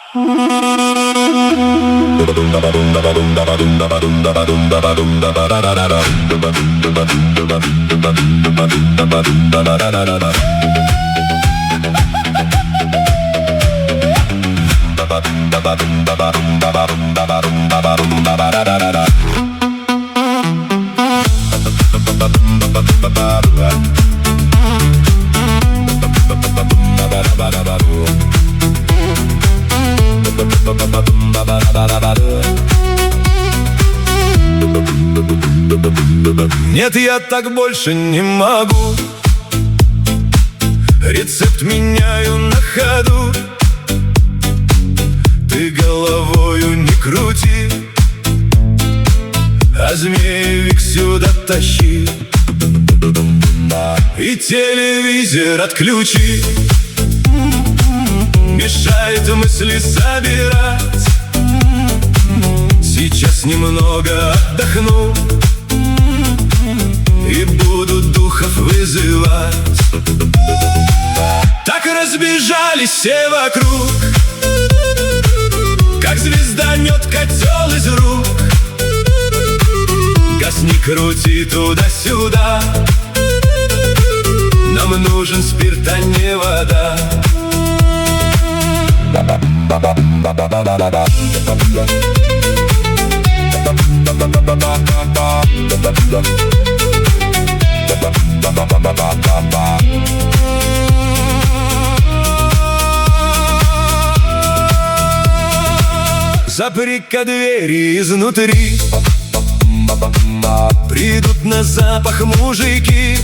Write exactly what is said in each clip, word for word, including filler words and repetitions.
Нет, я так больше не могу. Рецепт меняю на ходу. Ты головою не крути, а змеевик сюда тащи. И телевизор отключи. Мешает мысли собирать. Сейчас немного отдохну и буду духов вызывать. Так разбежались все вокруг, как звездомет котел из рук. Газ не крути туда-сюда, нам нужен спирт, а не вода. Запри-ка двери изнутри, придут на запах мужики,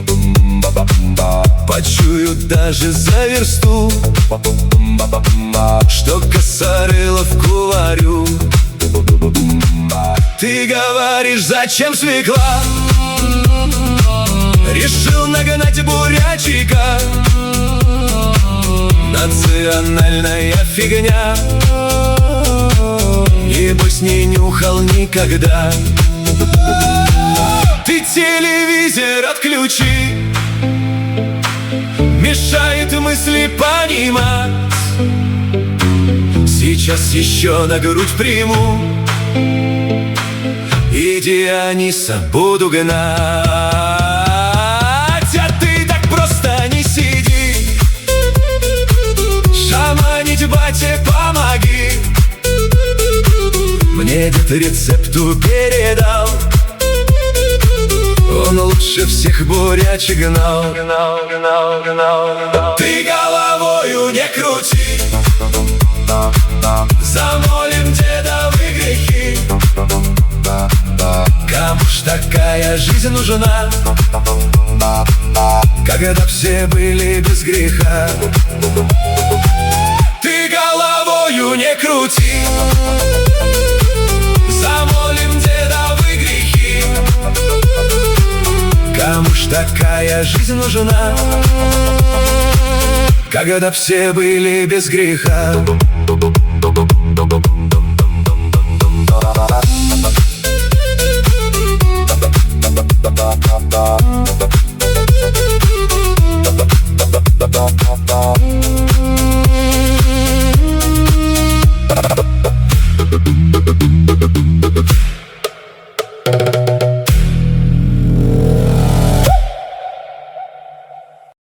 почуют даже за версту, что Косорыловку варю. Ты говоришь, зачем свекла? Решил нагнать бурячика. Национальная фигня, небось не нюхал никогда. Ты телевизор отключи, мешает мысли понимать. Сейчас еще на грудь приму и Диониса буду гнать. А ты так просто не сиди, шаманить бате помоги. Мне дед рецепту передал, он лучше всех бурячек гнал. Ты головою не крути, замолим дедовы грехи. Кому ж такая жизнь нужна, когда все были без греха? Ты головою не крути, замолим дедовы грехи. Кому ж такая жизнь нужна, когда все были без греха? Da da da da da da.